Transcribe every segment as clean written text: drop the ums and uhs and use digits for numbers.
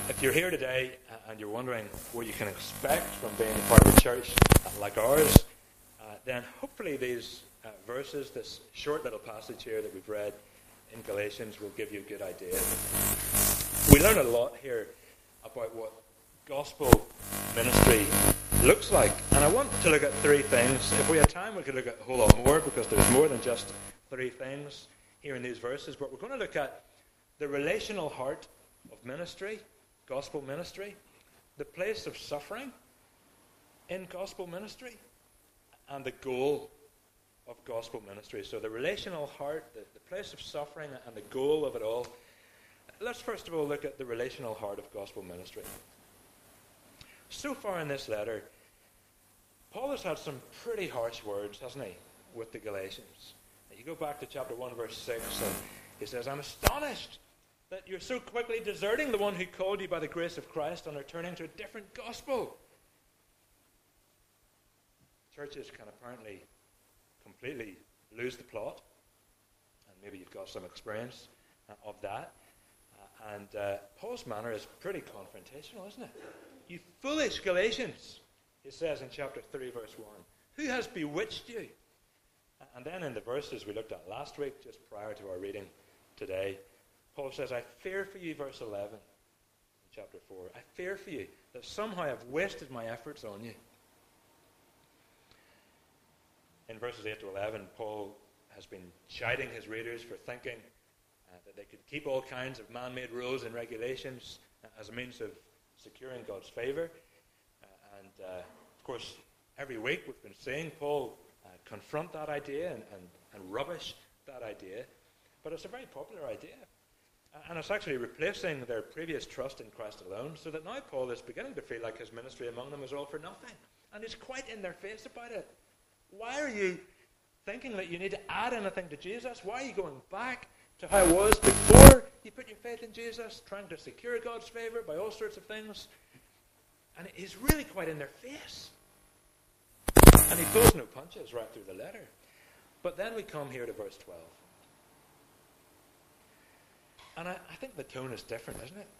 If you're here today and you're wondering what you can expect from being part of a church like ours, then hopefully these verses, this short little passage here that we've read in Galatians, will give you a good idea. We learn a lot here about what gospel ministry looks like. And I want to look at three things. If we had time, we could look at a whole lot more, because there's more than just three things here in these verses. But we're going to look at the relational heart of ministry, gospel ministry, the place of suffering in gospel ministry, and the goal of gospel ministry. So the relational heart, the place of suffering, and the goal of it all. Let's first of all look at the relational heart of gospel ministry. So far in this letter, Paul has had some pretty harsh words, hasn't he, with the Galatians. You go back to chapter 1, verse 6, and he says, "I'm astonished that you're so quickly deserting the one who called you by the grace of Christ and are turning to a different gospel." Churches can apparently completely lose the plot, and maybe you've got some experience of that. And Paul's manner is pretty confrontational, isn't it? "You foolish Galatians," he says in chapter 3, verse 1. "Who has bewitched you?" And then in the verses we looked at last week, just prior to our reading today, Paul says, "I fear for you," verse 11, in chapter 4. "I fear for you that somehow I've wasted my efforts on you." In verses 8 to 11, Paul has been chiding his readers for thinking that they could keep all kinds of man-made rules and regulations as a means of securing God's favor. Of course, every week we've been seeing Paul confront that idea and rubbish that idea. But it's a very popular idea. And it's actually replacing their previous trust in Christ alone, so that now Paul is beginning to feel like his ministry among them is all for nothing. And he's quite in their face about it. Why are you thinking that you need to add anything to Jesus? Why are you going back to how it was before you put your faith in Jesus, trying to secure God's favor by all sorts of things? And he's really quite in their face. And he pulls no punches right through the letter. But then we come here to verse 12. And I think the tone is different, isn't it?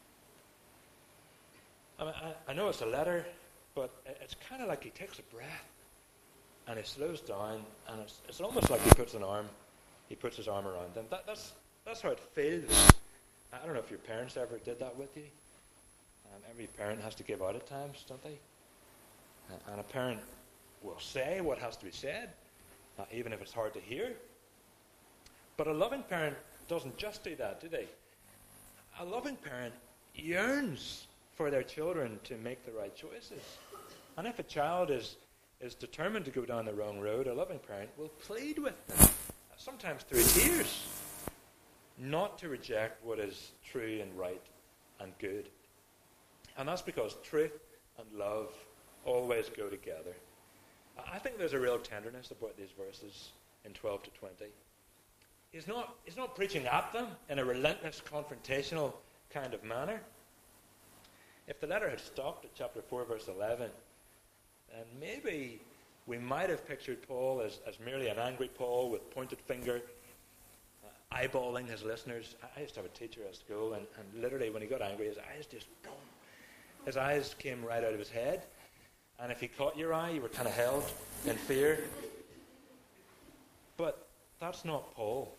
I know it's a letter, but it's kind of like he takes a breath and he slows down, and it's almost like he puts his arm around them. That's how it feels. I don't know if your parents ever did that with you. Every parent has to give out at times, don't they? And a parent will say what has to be said, even if it's hard to hear. But a loving parent doesn't just do that, do they? A loving parent yearns for their children to make the right choices. And if a child is determined to go down the wrong road, a loving parent will plead with them, sometimes through tears, not to reject what is true and right and good. And that's because truth and love always go together. I think there's a real tenderness about these verses in 12 to 20. He's not preaching at them in a relentless, confrontational kind of manner. If the letter had stopped at chapter 4, verse 11, then maybe we might have pictured Paul as merely an angry Paul with pointed finger, eyeballing his listeners. I used to have a teacher at school, and literally when he got angry, his eyes just boom. His eyes came right out of his head. And if he caught your eye, you were kind of held in fear. But that's not Paul.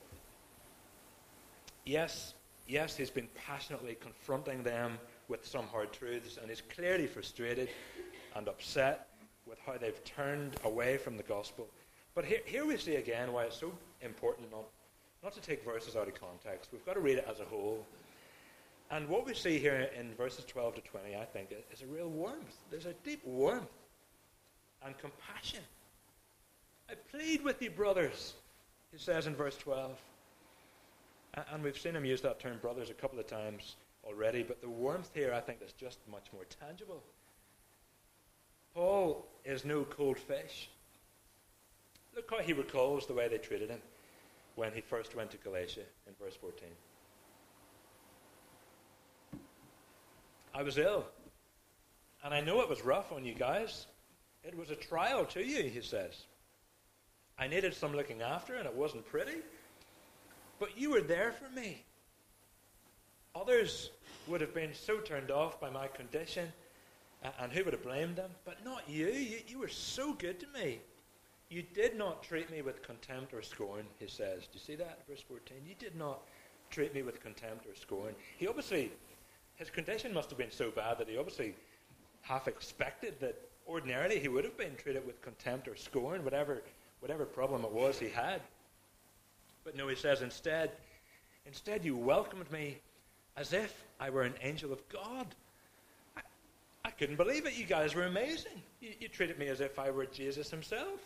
Yes, he's been passionately confronting them with some hard truths, and he's clearly frustrated and upset with how they've turned away from the gospel. But here we see again why it's so important not to take verses out of context. We've got to read it as a whole. And what we see here in verses 12 to 20, I think, is a real warmth. There's a deep warmth and compassion. "I plead with you, brothers," he says in verse 12. And we've seen him use that term brothers a couple of times already, but the warmth here, I think, is just much more tangible. Paul is no cold fish. Look how he recalls the way they treated him when he first went to Galatia in verse 14. "I was ill, and I know it was rough on you guys. It was a trial to you," he says. "I needed some looking after, and it wasn't pretty. But you were there for me. Others would have been so turned off by my condition, and who would have blamed them? But not you. You were so good to me. You did not treat me with contempt or scorn, he says. Do you see that? Verse 14. You did not treat me with contempt or scorn. His condition must have been so bad that he obviously half expected that ordinarily he would have been treated with contempt or scorn, whatever problem it was he had. But no, he says, instead you welcomed me as if I were an angel of God. I couldn't believe it. You guys were amazing. You treated me as if I were Jesus himself.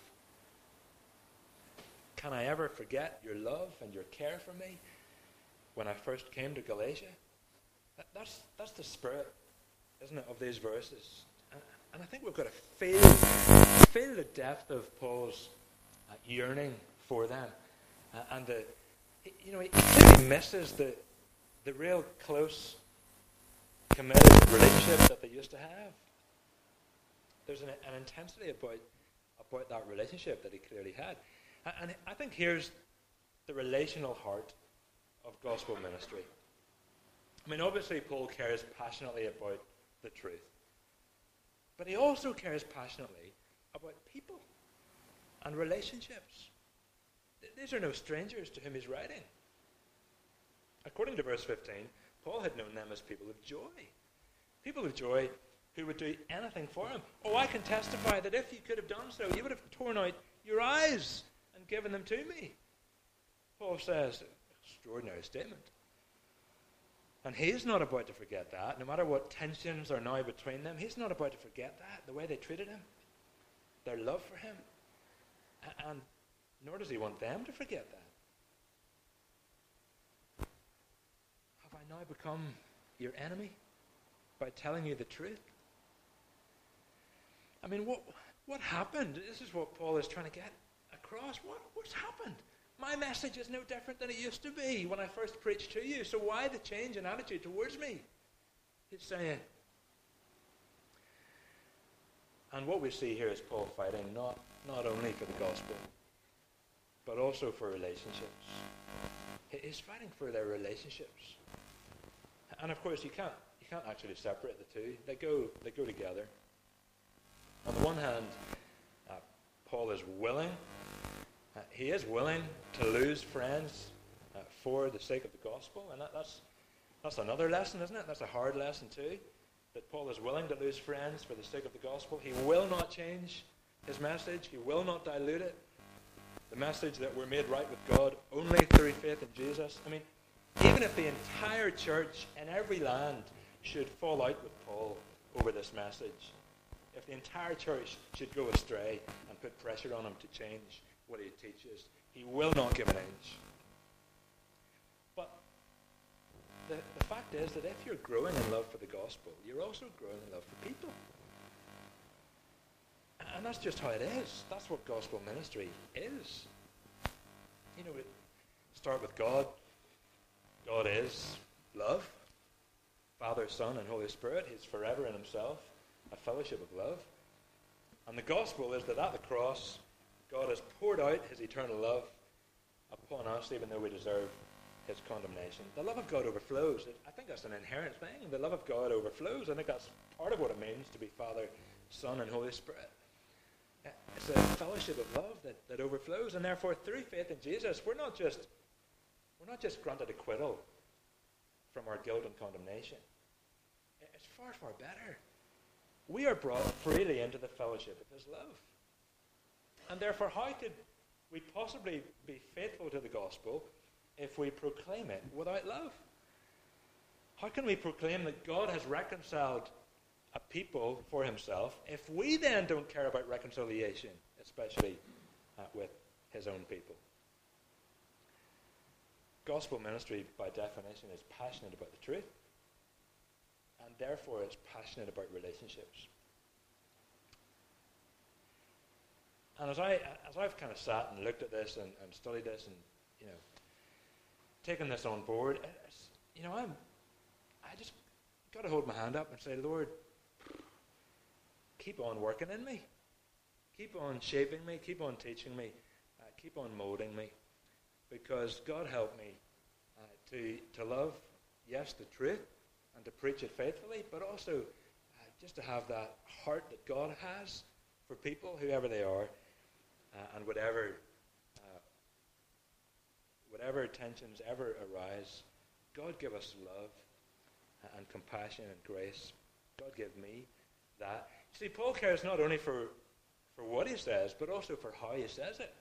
Can I ever forget your love and your care for me when I first came to Galatia? That's the spirit, isn't it, of these verses? And I think we've got to feel the depth of Paul's yearning for them. He clearly misses the real close, committed relationship that they used to have. There's an intensity about that relationship that he clearly had. And I think here's the relational heart of gospel ministry. I mean, obviously Paul cares passionately about the truth. But he also cares passionately about people and relationships. These are no strangers to whom he's writing. According to verse 15, Paul had known them as people of joy. People of joy who would do anything for him. Oh, I can testify that if you could have done so, you would have torn out your eyes and given them to me. Paul says, extraordinary statement. And he's not about to forget that. No matter what tensions are now between them, he's not about to forget that, the way they treated him, their love for him. And nor does he want them to forget that. Have I now become your enemy by telling you the truth? I mean, what happened? This is what Paul is trying to get across. What's happened? My message is no different than it used to be when I first preached to you. So why the change in attitude towards me? He's saying. And what we see here is Paul fighting not only for the gospel, but also for relationships. He's fighting for their relationships. And of course, you can't actually separate the two. They go together. On the one hand, Paul is willing. He is willing to lose friends for the sake of the gospel, and that's another lesson, isn't it? That's a hard lesson too. That Paul is willing to lose friends for the sake of the gospel. He will not change his message. He will not dilute it. The message that we're made right with God only through faith in Jesus. I mean, even if the entire church in every land should fall out with Paul over this message, if the entire church should go astray and put pressure on him to change what he teaches, he will not give an inch. But the fact is that if you're growing in love for the gospel, you're also growing in love for people. And that's just how it is. That's what gospel ministry is. You know, we start with God. God is love. Father, Son, and Holy Spirit. He's forever in himself. A fellowship of love. And the gospel is that at the cross, God has poured out his eternal love upon us, even though we deserve his condemnation. The love of God overflows. I think that's an inherent thing. The love of God overflows. I think that's part of what it means to be Father, Son, and Holy Spirit. It's a fellowship of love that overflows, and therefore through faith in Jesus, we're not just granted acquittal from our guilt and condemnation. It's far, far better. We are brought freely into the fellowship of his love. And therefore, how could we possibly be faithful to the gospel if we proclaim it without love? How can we proclaim that God has reconciled a people for himself if we then don't care about reconciliation, especially with his own people? Gospel ministry, by definition, is passionate about the truth, and therefore it's passionate about relationships. And as I've kind of sat and looked at this and studied this and, you know, taken this on board, I just got to hold my hand up and say, Lord, keep on working in me. Keep on shaping me. Keep on teaching me. Keep on molding me. Because God help me to love, yes, the truth, and to preach it faithfully, but also just to have that heart that God has for people, whoever they are, and whatever tensions ever arise. God give us love and compassion and grace. God give me that. See, Paul cares not only for what he says, but also for how he says it.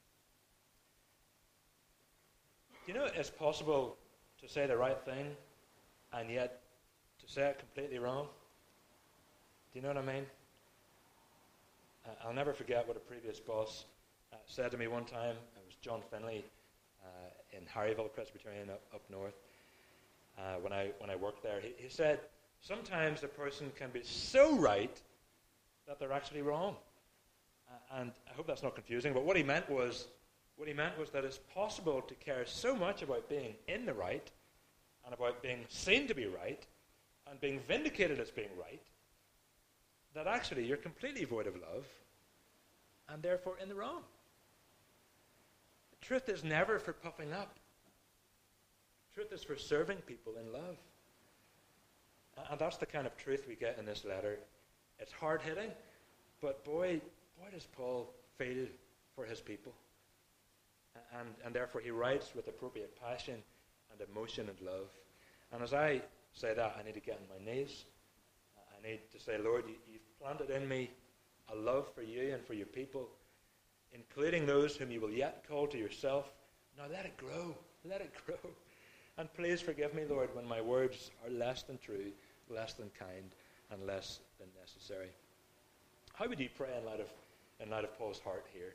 You know, it's possible to say the right thing and yet to say it completely wrong. Do you know what I mean? I'll never forget what a previous boss said to me one time. It was John Finley in Harryville Presbyterian up north. When I worked there, he said, sometimes a person can be so right that they're actually wrong. And I hope that's not confusing, but what he meant was that it's possible to care so much about being in the right and about being seen to be right and being vindicated as being right that actually you're completely void of love and therefore in the wrong. The truth is never for puffing up. Truth is for serving people in love. And that's the kind of truth we get in this letter. It's hard-hitting, but boy does Paul feel for his people. And therefore he writes with appropriate passion and emotion and love. And as I say that, I need to get on my knees. I need to say, Lord, you've planted in me a love for you and for your people, including those whom you will yet call to yourself. Now let it grow. Let it grow. And please forgive me, Lord, when my words are less than true, less than kind, and less than necessary. How would you pray in light of Paul's heart here?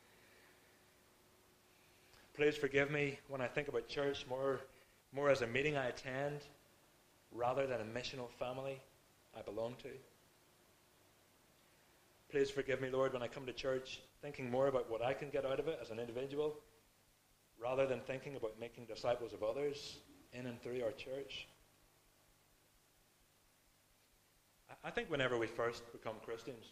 Please forgive me when I think about church more as a meeting I attend rather than a missional family I belong to. Please forgive me, Lord, when I come to church thinking more about what I can get out of it as an individual rather than thinking about making disciples of others in and through our church. I think whenever we first become Christians,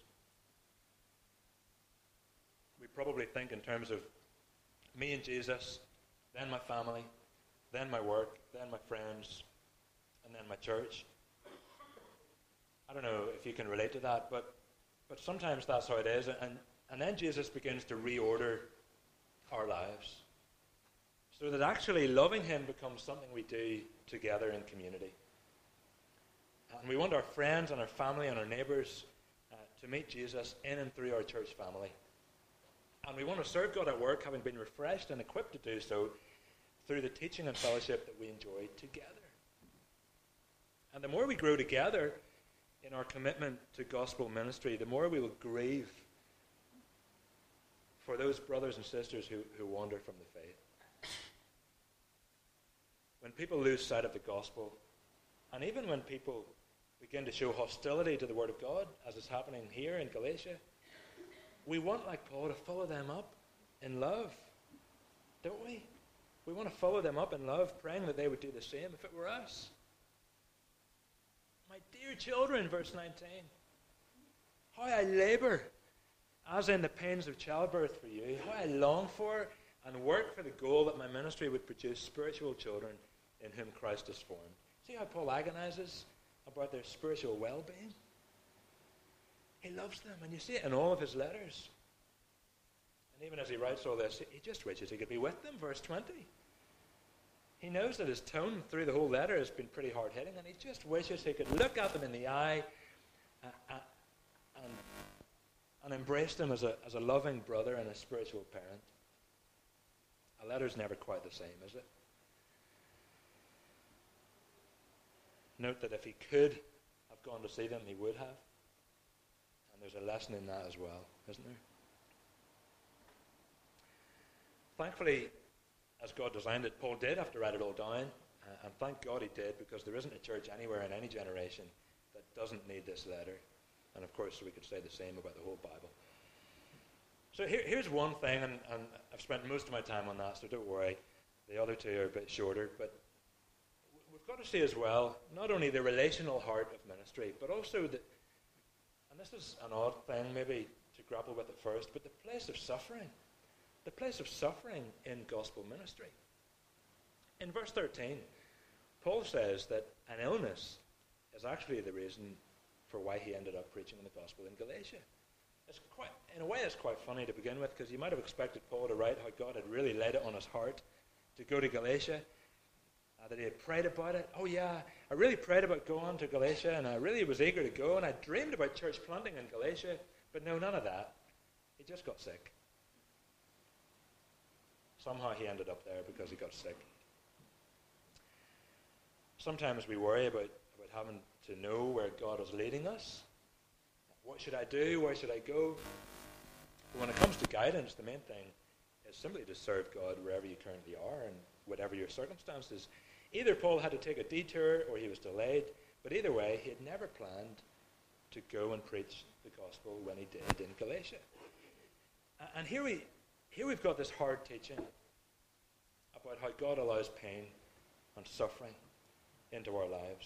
we probably think in terms of me and Jesus, then my family, then my work, then my friends, and then my church. I don't know if you can relate to that, but sometimes that's how it is. And then Jesus begins to reorder our lives so that actually loving him becomes something we do together in community. And we want our friends and our family and our neighbours to meet Jesus in and through our church family. And we want to serve God at work, having been refreshed and equipped to do so through the teaching and fellowship that we enjoy together. And the more we grow together in our commitment to gospel ministry, the more we will grieve for those brothers and sisters who wander from the faith. When people lose sight of the gospel, and even when people begin to show hostility to the Word of God, as is happening here in Galatia, we want, like Paul, to follow them up in love, don't we? We want to follow them up in love, praying that they would do the same if it were us. My dear children, verse 19, how I labor, as in the pains of childbirth for you, how I long for and work for the goal that my ministry would produce spiritual children in whom Christ is formed. See how Paul agonizes about their spiritual well-being? He loves them, and you see it in all of his letters. And even as he writes all this, he just wishes he could be with them, verse 20. He knows that his tone through the whole letter has been pretty hard-hitting, and he just wishes he could look at them in the eye and embrace them as a loving brother and a spiritual parent. A letter's never quite the same, is it? Note that if he could have gone to see them, he would have. And there's a lesson in that as well, isn't there? Thankfully, as God designed it, Paul did have to write it all down. And thank God he did, because there isn't a church anywhere in any generation that doesn't need this letter. And of course, we could say the same about the whole Bible. So here's one thing, and I've spent most of my time on that, so don't worry. The other two are a bit shorter, but we've got to see as well, not only the relational heart of ministry, but also and this is an odd thing maybe to grapple with at first, but the place of suffering. The place of suffering in gospel ministry. In verse 13, Paul says that an illness is actually the reason for why he ended up preaching the gospel in Galatia. In a way, it's quite funny to begin with, because you might have expected Paul to write how God had really laid it on his heart to go to Galatia, that he had prayed about it. Oh yeah, I really prayed about going to Galatia, and I really was eager to go, and I dreamed about church planting in Galatia, but no, none of that. He just got sick. Somehow he ended up there because he got sick. Sometimes we worry about having to know where God is leading us. What should I do? Where should I go? But when it comes to guidance, the main thing is simply to serve God wherever you currently are and whatever your circumstances. Either Paul had to take a detour or he was delayed, but either way, he had never planned to go and preach the gospel when he did in Galatia. And here we've got this hard teaching about how God allows pain and suffering into our lives.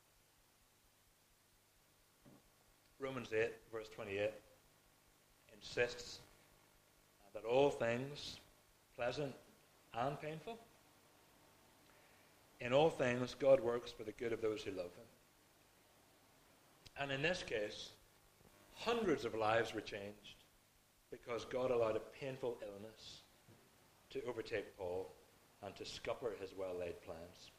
Romans 8, verse 28, insists that all things, pleasant and painful, in all things God works for the good of those who love him. And in this case, hundreds of lives were changed because God allowed a painful illness to overtake Paul and to scupper his well-laid plans.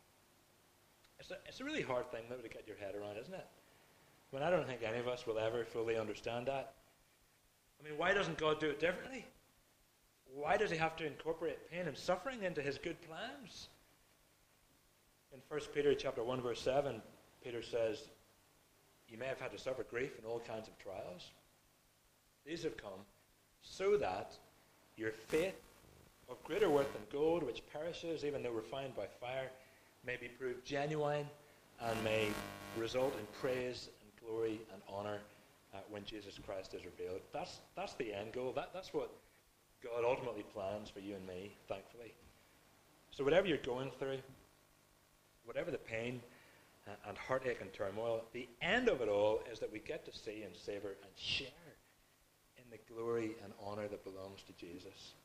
It's a really hard thing, though, to get your head around, isn't it? I mean, I don't think any of us will ever fully understand that. I mean, why doesn't God do it differently? Why does he have to incorporate pain and suffering into his good plans? In 1 Peter chapter 1, verse 7, Peter says, you may have had to suffer grief in all kinds of trials. These have come so that your faith, of greater worth than gold, which perishes even though refined by fire, may be proved genuine and may result in praise and glory and honor when Jesus Christ is revealed. That's the end goal. That's what God ultimately plans for you and me, thankfully. So whatever you're going through, whatever the pain and heartache and turmoil, the end of it all is that we get to see and savor and share in the glory and honor that belongs to Jesus.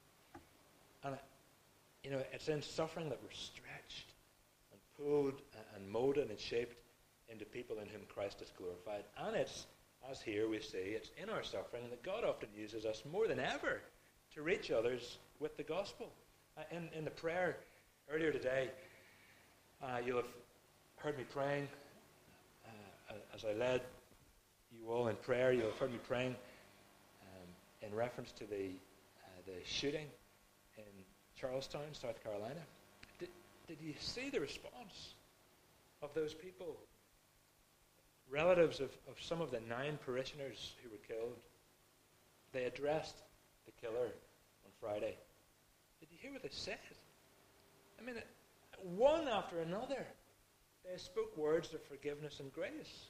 And it's in suffering that we're stretched and pulled and molded and shaped into people in whom Christ is glorified. And it's, as here we see, it's in our suffering that God often uses us more than ever to reach others with the gospel. In the prayer earlier today, you'll have heard me praying, as I led you all in prayer, you'll have heard me praying in reference to the shooting in Charlestown, South Carolina. Did you see the response of those people? Relatives of some of the 9 parishioners who were killed. They addressed the killer on Friday. Did you hear what they said? I mean, one after another, they spoke words of forgiveness and grace.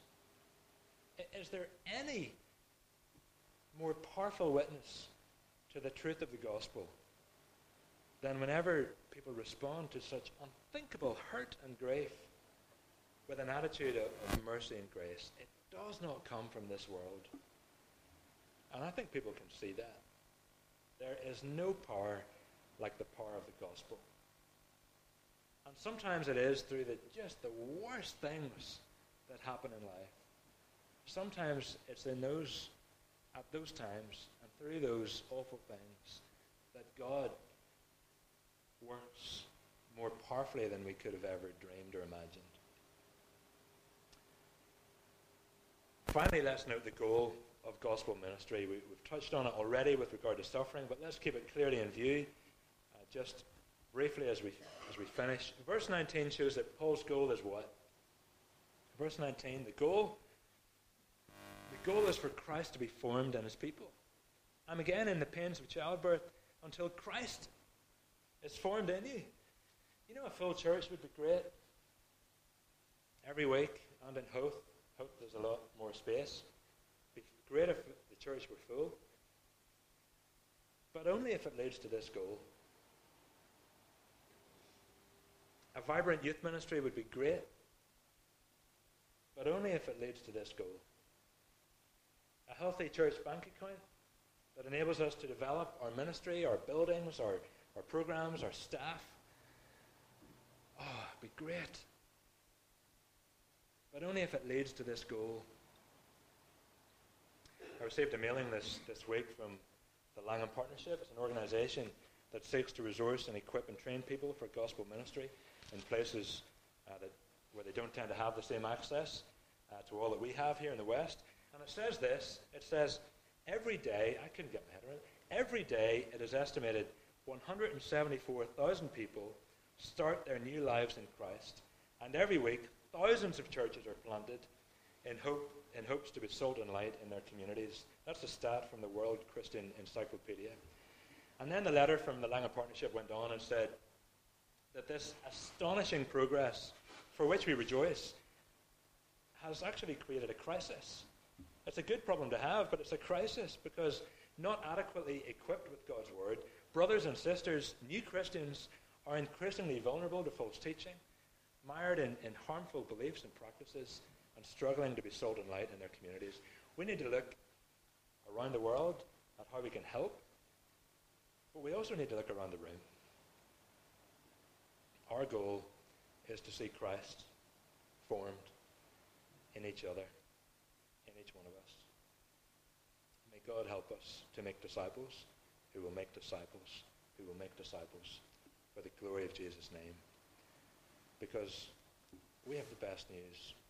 Is there any more powerful witness to the truth of the gospel than whenever people respond to such unthinkable hurt and grief with an attitude of mercy and grace? It does not come from this world. And I think people can see that. There is no power like the power of the gospel. And sometimes it is through just the worst things that happen in life. Sometimes it's at those times and through those awful things that God works more powerfully than we could have ever dreamed or imagined. Finally, let's note the goal of gospel ministry. We've touched on it already with regard to suffering, but let's keep it clearly in view, just briefly as we finish. Verse 19 shows that Paul's goal is what? Verse 19, the goal is for Christ to be formed in his people. And again, in the pains of childbirth, until Christ is formed in you. You know, a full church would be great. Every week, and in Hope there's a lot more space. It'd be great if the church were full. But only if it leads to this goal. A vibrant youth ministry would be great, but only if it leads to this goal. A healthy church bank account that enables us to develop our ministry, our buildings, our programs, our staff. Oh, it'd be great. but only if it leads to this goal. I received a mailing this week from the Langham Partnership. It's an organization that seeks to resource and equip and train people for gospel ministry in places where they don't tend to have the same access to all that we have here in the West. And it says this, it says, every day, I couldn't get my head around it, every day it is estimated 174,000 people start their new lives in Christ. And every week, thousands of churches are planted in hopes to be salt and light in their communities. That's a stat from the World Christian Encyclopedia. And then the letter from the Langham Partnership went on and said that this astonishing progress, for which we rejoice, has actually created a crisis. It's a good problem to have, but it's a crisis because not adequately equipped with God's word, brothers and sisters, new Christians, are increasingly vulnerable to false teaching, mired in harmful beliefs and practices, and struggling to be salt and light in their communities. We need to look around the world at how we can help, but we also need to look around the room. Our goal is to see Christ formed in each other, in each one of us. May God help us to make disciples who will make disciples who will make disciples for the glory of Jesus' name. Because we have the best news.